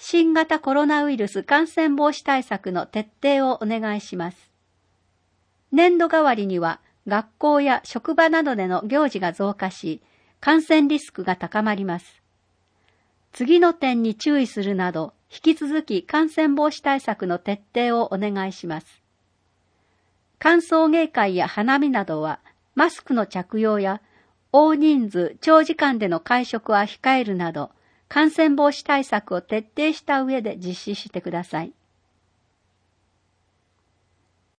新型コロナウイルス感染防止対策の徹底をお願いします。年度替わりには学校や職場などでの行事が増加し、感染リスクが高まります。次の点に注意するなど、引き続き感染防止対策の徹底をお願いします。歓送迎会や花見などは、マスクの着用や大人数、長時間での会食は控えるなど、感染防止対策を徹底した上で実施してください。